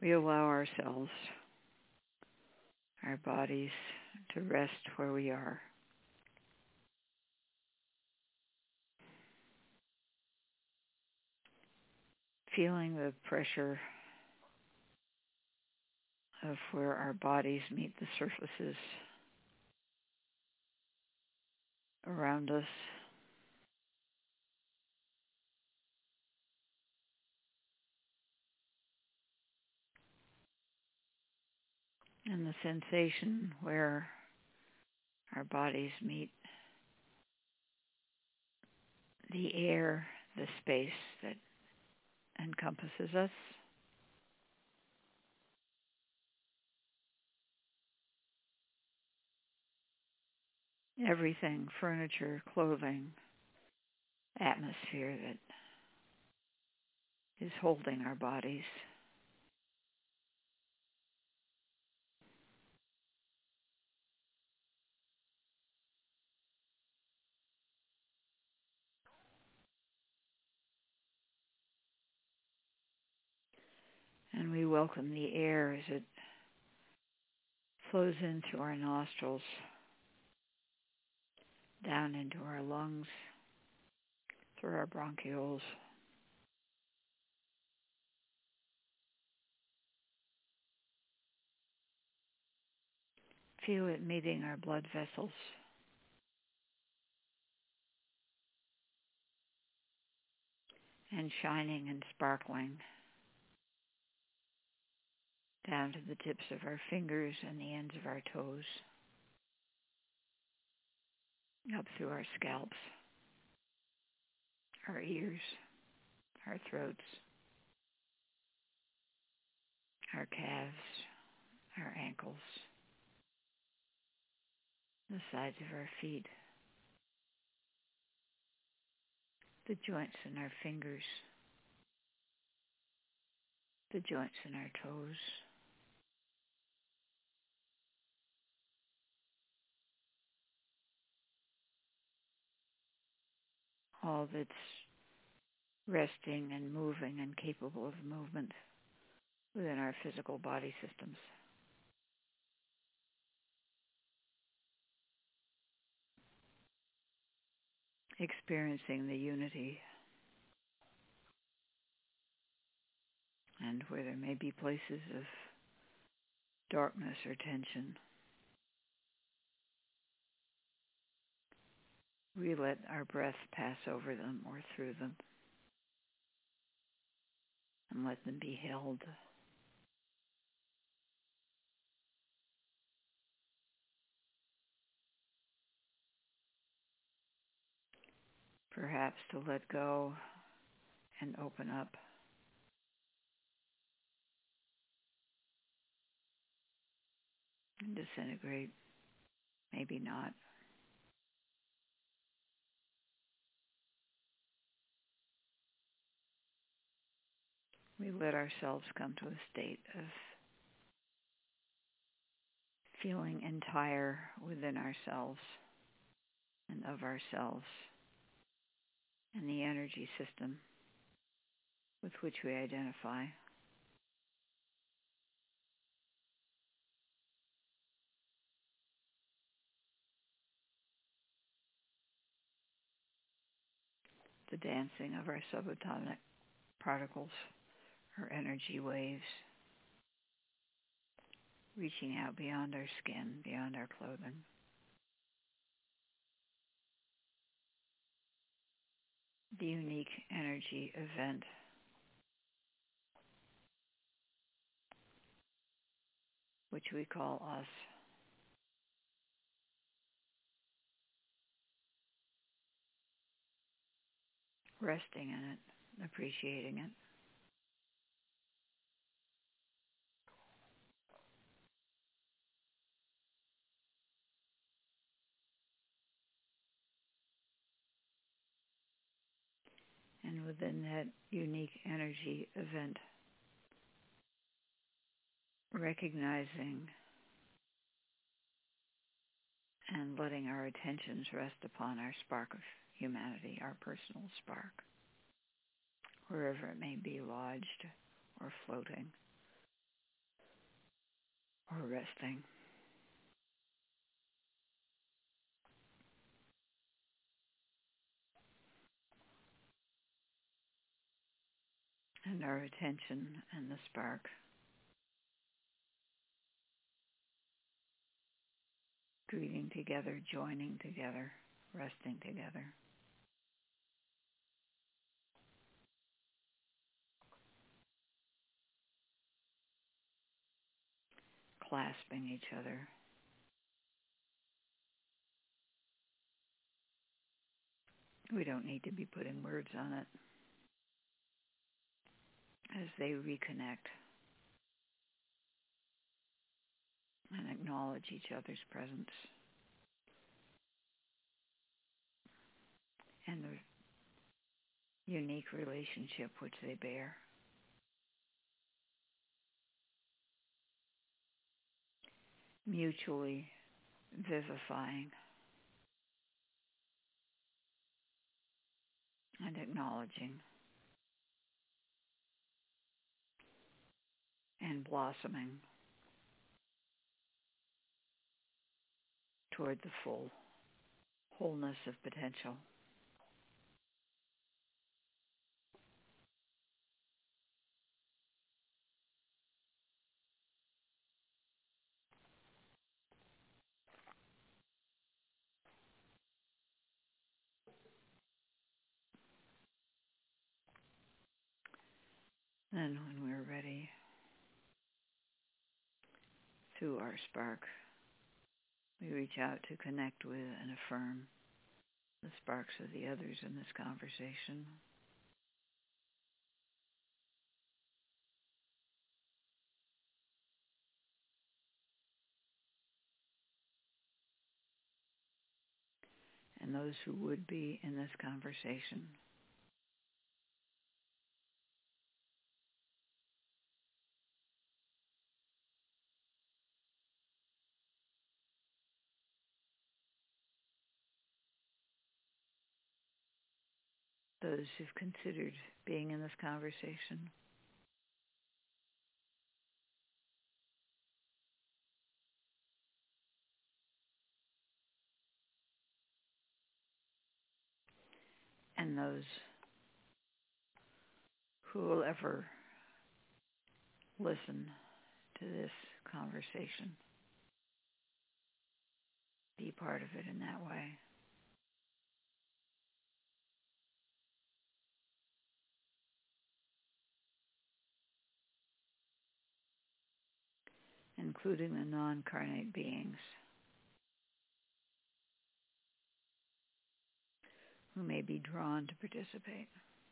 We allow ourselves, our bodies, to rest where we are. Feeling the pressure of where our bodies meet the surfaces around us. And the sensation where our bodies meet the air, the space that encompasses us. Everything, furniture, clothing, atmosphere that is holding our bodies. And we welcome the air as it flows in through our nostrils, down into our lungs, through our bronchioles. Feel it meeting our blood vessels. And shining and sparkling down to the tips of our fingers and the ends of our toes, up through our scalps, our ears, our throats, our calves, our ankles, the sides of our feet, the joints in our fingers, the joints in our toes, all that's resting and moving and capable of movement within our physical body systems. Experiencing the unity, and where there may be places of darkness or tension, we let our breath pass over them or through them and let them be held. Perhaps to let go and open up. And disintegrate. Maybe not. We let ourselves come to a state of feeling entire within ourselves and of ourselves and the energy system with which we identify. The dancing of our subatomic particles, or energy waves, reaching out beyond our skin, beyond our clothing. The unique energy event which we call us. Resting in it, appreciating it. And within that unique energy event, recognizing and letting our attentions rest upon our spark of humanity, our personal spark, wherever it may be lodged or floating or resting. And our attention and the spark greeting together, joining together, resting together. Clasping each other. We don't need to be putting words on it as they reconnect and acknowledge each other's presence and the unique relationship which they bear. Mutually vivifying and acknowledging and blossoming toward the full wholeness of potential. Then when we're ready, through our spark, we reach out to connect with and affirm the sparks of the others in this conversation. And those who would be in this conversation. Those who've considered being in this conversation. And those who will ever listen to this conversation. Be part of it in that way. Including the non-carnate beings who may be drawn to participate.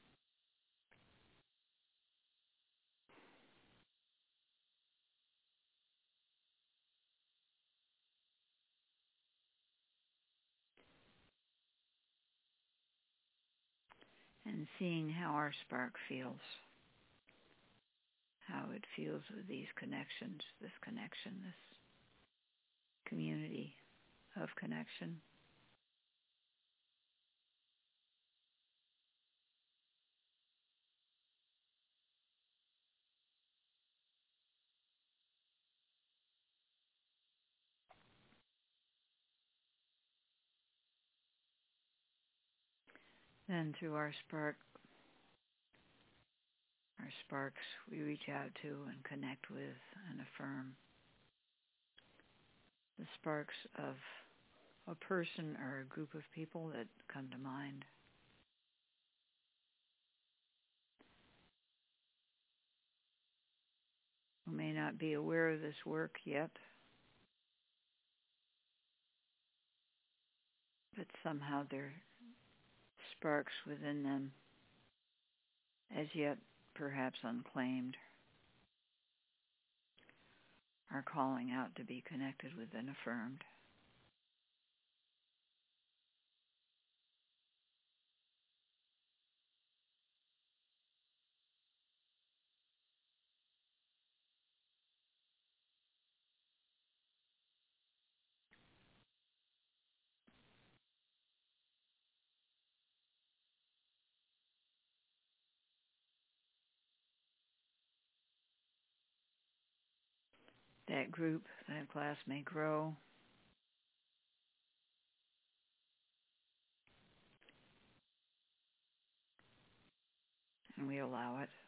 And seeing how our spark feels. How it feels with these connections, this connection, this community of connection. Then through our sparks, we reach out to and connect with and affirm the sparks of a person or a group of people that come to mind. Who may not be aware of this work yet, but somehow there are sparks within them, as yet perhaps unclaimed, are calling out to be connected with and affirmed. that group, that class may grow. And we allow it.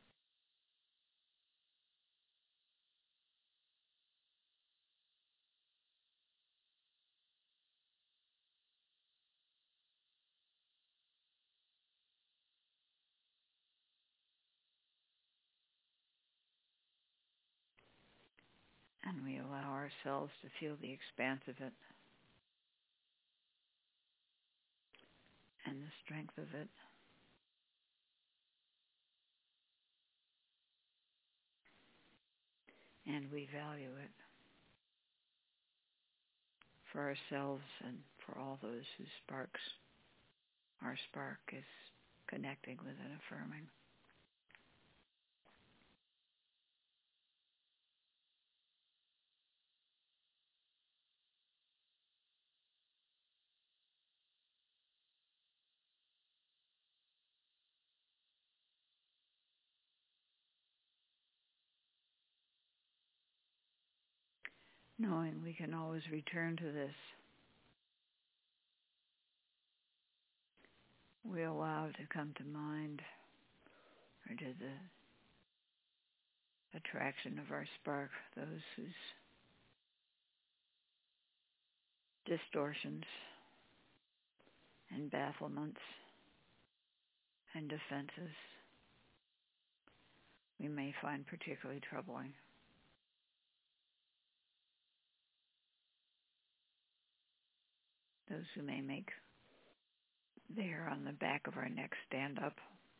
And we allow ourselves to feel the expanse of it and the strength of it. And we value it for ourselves and for all those whose sparks, our spark is connecting with and affirming. Knowing we can always return to this, we allow to come to mind or to the attraction of our spark, those whose distortions and bafflements and defenses we may find particularly troubling. Those who may make the hair on the back of our neck stand up.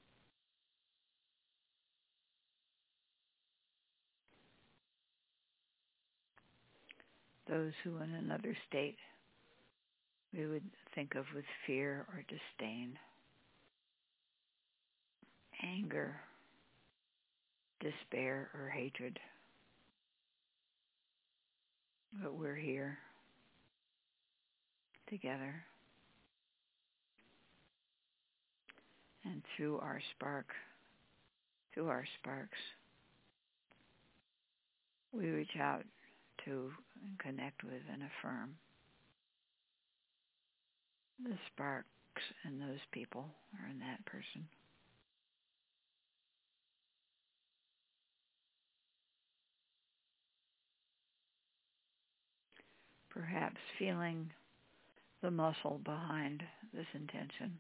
Those who in another state we would think of with fear or disdain, anger, despair, or hatred. But we're here together. And through our sparks, we reach out to and connect with and affirm the sparks in those people or in that person. Perhaps feeling the muscle behind this intention.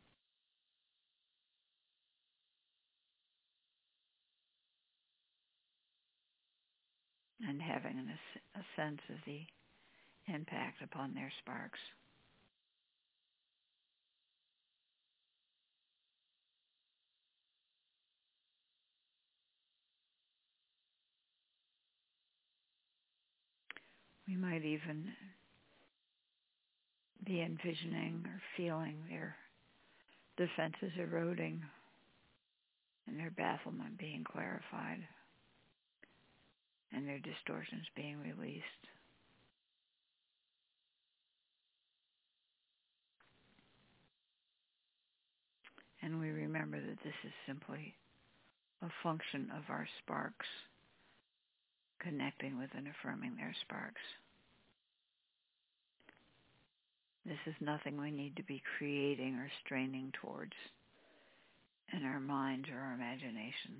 And having a sense of the impact upon their sparks. We might even be envisioning or feeling their defenses eroding and their bafflement being clarified and their distortions being released. And we remember that this is simply a function of our sparks connecting with and affirming their sparks. This is nothing we need to be creating or straining towards in our minds or our imaginations.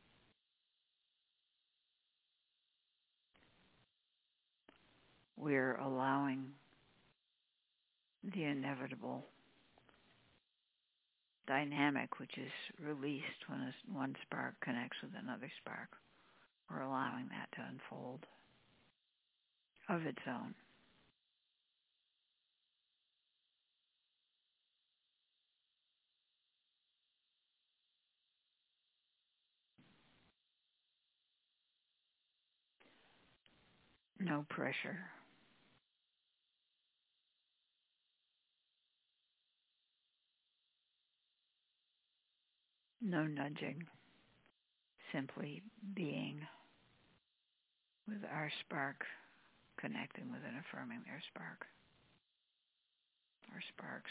We're allowing the inevitable dynamic which is released when one spark connects with another spark. We're allowing that to unfold of its own. No pressure. No nudging. Simply being with our spark, connecting with and affirming their spark, our sparks.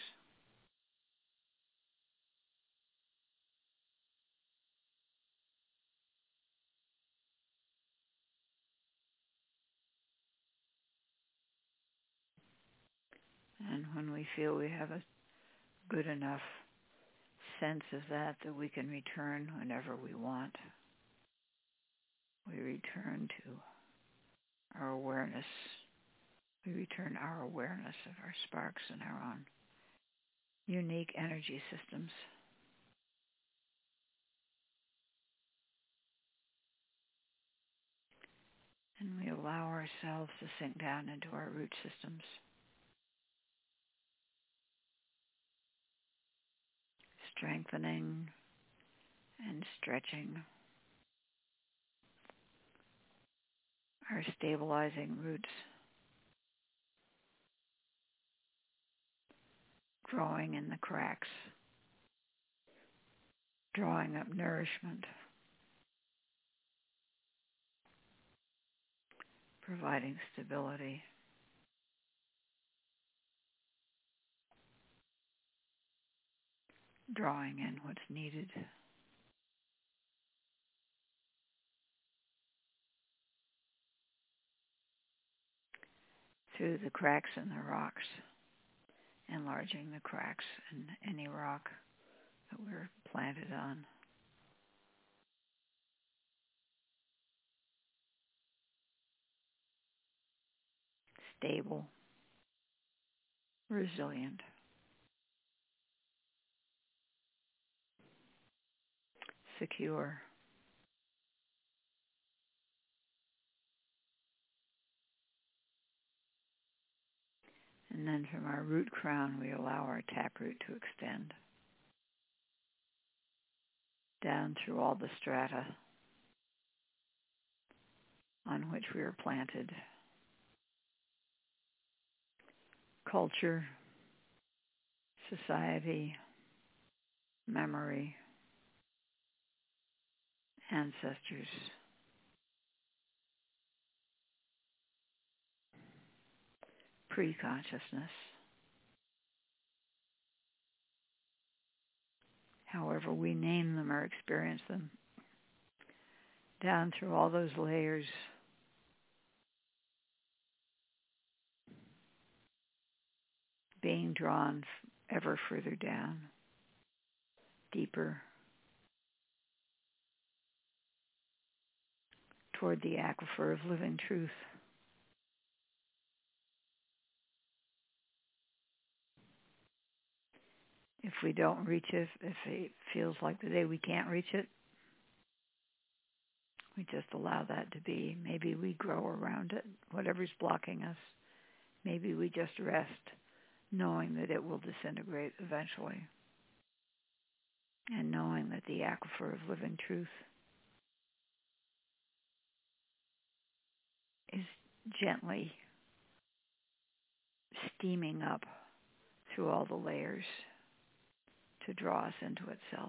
And when we feel we have a good enough sense of that we can return whenever we want, we return to our awareness. We return our awareness of our sparks and our own unique energy systems. And we allow ourselves to sink down into our root systems, strengthening and stretching our stabilizing roots, growing in the cracks, drawing up nourishment, providing stability. Drawing in what's needed. Through the cracks in the rocks, enlarging the cracks in any rock that we're planted on. Stable, resilient, secure. And then from our root crown, we allow our taproot to extend down through all the strata on which we are planted. Culture, society, memory, ancestors, pre-consciousness. However we name them or experience them, down through all those layers, being drawn ever further down, deeper, toward the aquifer of living truth. If we don't reach it, if it feels like the day we can't reach it, we just allow that to be. Maybe we grow around it, whatever's blocking us. Maybe we just rest, knowing that it will disintegrate eventually, and knowing that the aquifer of living truth is gently steaming up through all the layers to draw us into itself.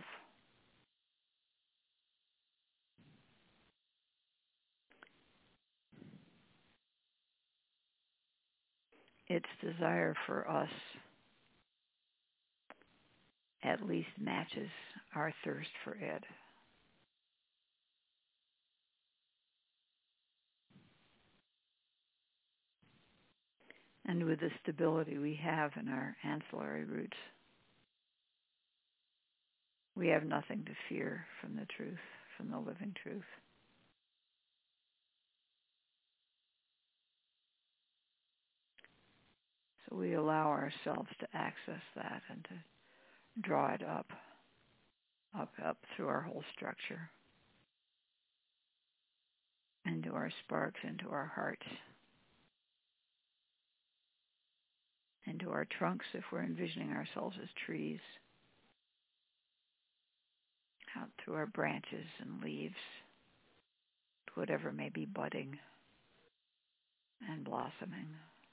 Its desire for us at least matches our thirst for it. And with the stability we have in our ancillary roots, we have nothing to fear from the truth, from the living truth. So we allow ourselves to access that and to draw it up through our whole structure, into our sparks, into our hearts, into our trunks if we're envisioning ourselves as trees, out through our branches and leaves, to whatever may be budding and blossoming,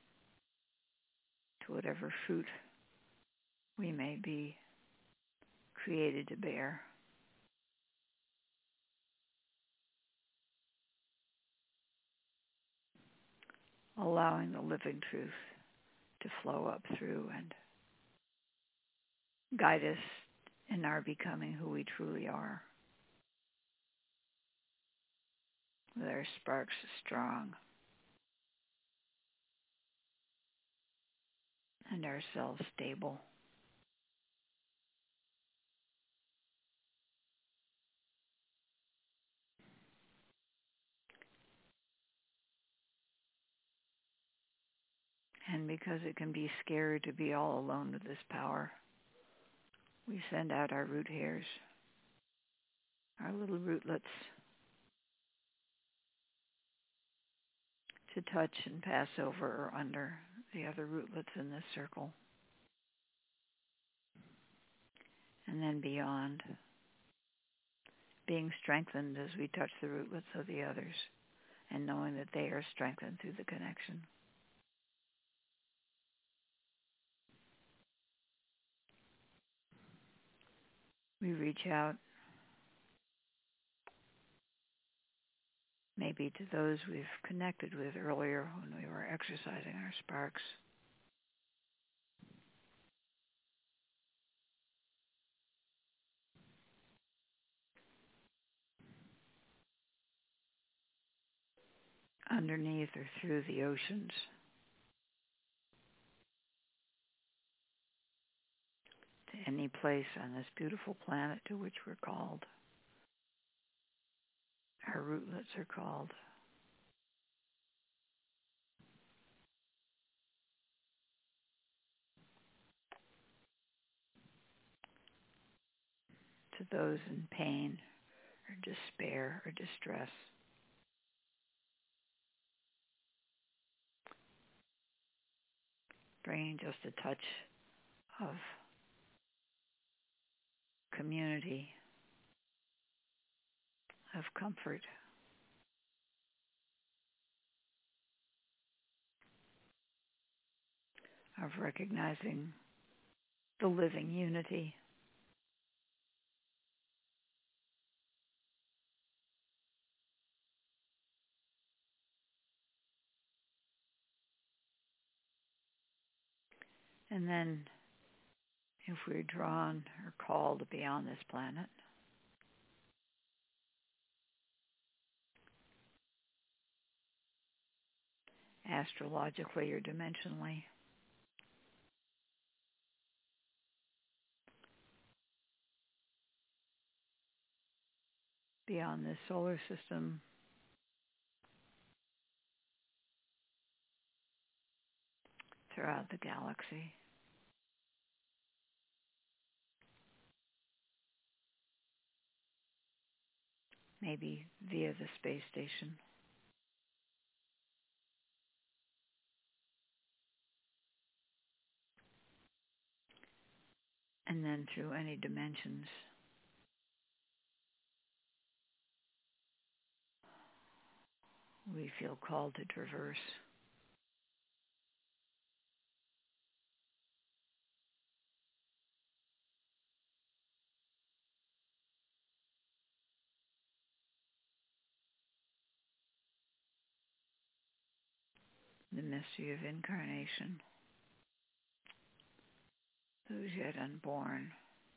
to whatever fruit we may be created to bear. Allowing the living truth to flow up through and guide us in our becoming who we truly are, with our sparks strong and ourselves stable. And because it can be scary to be all alone with this power, we send out our root hairs, our little rootlets, to touch and pass over or under the other rootlets in this circle. And then beyond, being strengthened as we touch the rootlets of the others and knowing that they are strengthened through the connection. We reach out maybe to those we've connected with earlier when we were exercising our sparks. Underneath or through the oceans, to any place on this beautiful planet to which we're called. Our rootlets are called. To those in pain or despair or distress. Bringing just a touch of community, of comfort, of recognizing the living unity. And then, if we're drawn or called beyond this planet, astrologically or dimensionally, beyond this solar system, throughout the galaxy, maybe via the space station. And then through any dimensions. We feel called to traverse. The mystery of incarnation, those yet unborn,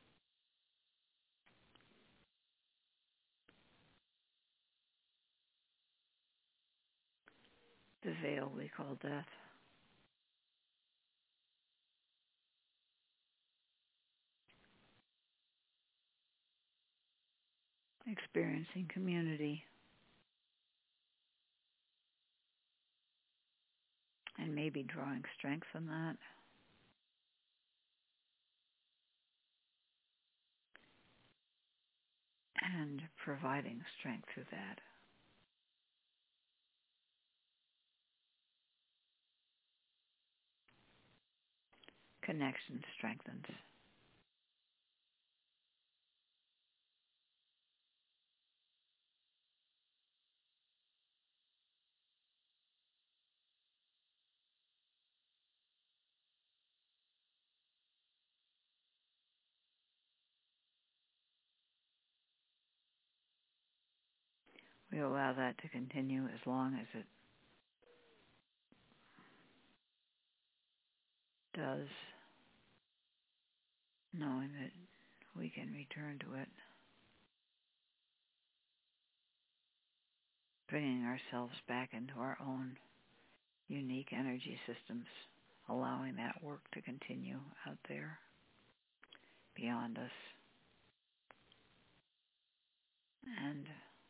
the veil we call death. Experiencing community, and maybe drawing strength from that. And providing strength through that. Connection strengthens. We allow that to continue as long as it does, knowing that we can return to it, bringing ourselves back into our own unique energy systems allowing that work to continue out there beyond us, and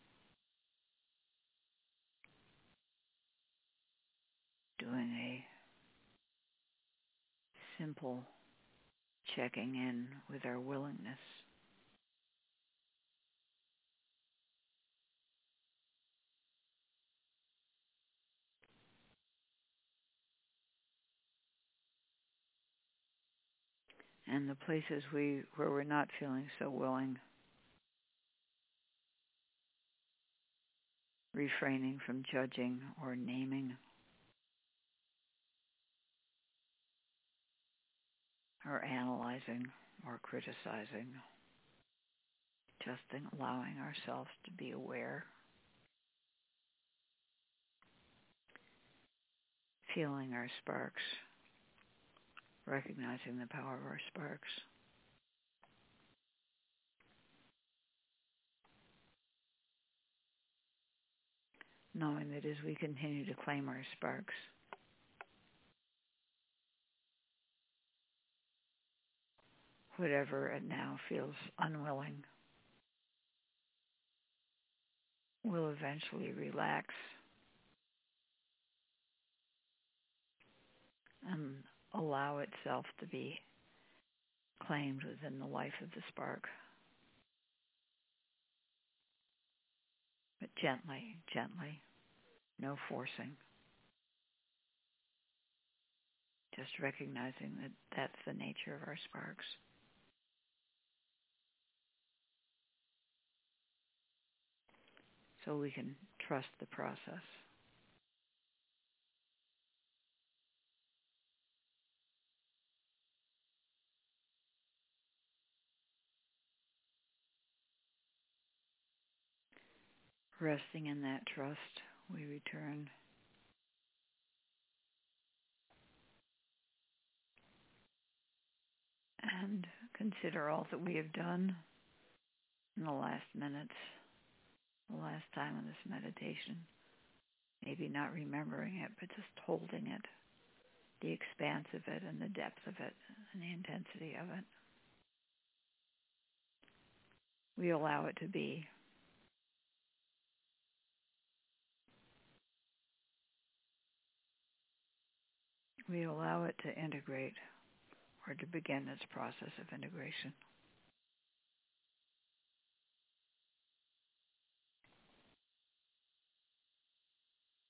doing a simple checking in with our willingness. And the places where we're not feeling so willing, refraining from judging or naming or analyzing or criticizing, just allowing ourselves to be aware, feeling our sparks, recognizing the power of our sparks. Knowing that as we continue to claim our sparks, whatever it now feels unwilling will eventually relax and allow itself to be claimed within the life of the spark. But gently, gently, no forcing. Just recognizing that that's the nature of our sparks. So we can trust the process. Resting in that trust, we return and consider all that we have done in the last minutes, the last time of this meditation. Maybe not remembering it, but just holding it, the expanse of it and the depth of it and the intensity of it. We allow it to be. We allow it to integrate or to begin its process of integration.